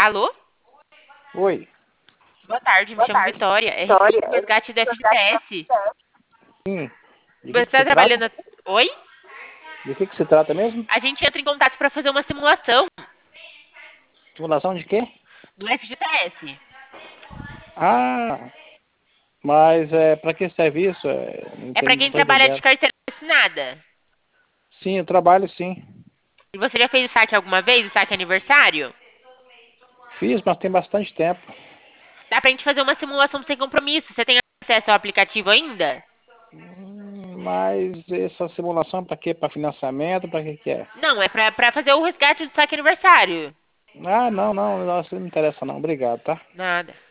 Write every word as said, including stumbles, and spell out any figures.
Alô? Oi. Boa tarde, me Boa chamo tarde. Vitória. É Vitória, referente ao é resgate do resgate da F G T S. Sim. De Você que que está se trata? trabalhando. Oi? De que que se trata mesmo? A gente entra em contato para fazer uma simulação Simulação de quê? do F G T S. Ah, mas é para que serviço? É, não É para entendi, não quem tô trabalha de entendendo. carteira assinada. Sim, eu trabalho sim. E você já fez o saque alguma vez, o saque aniversário? Fiz, mas tem bastante tempo. Dá pra gente fazer uma simulação sem compromisso. Você tem acesso ao aplicativo ainda? Hum, Mas essa simulação para quê? Para financiamento? Para que que é? Não, é pra, pra fazer o resgate do saque aniversário. Ah, não, não, não, isso não me interessa não. Obrigado, tá? Nada.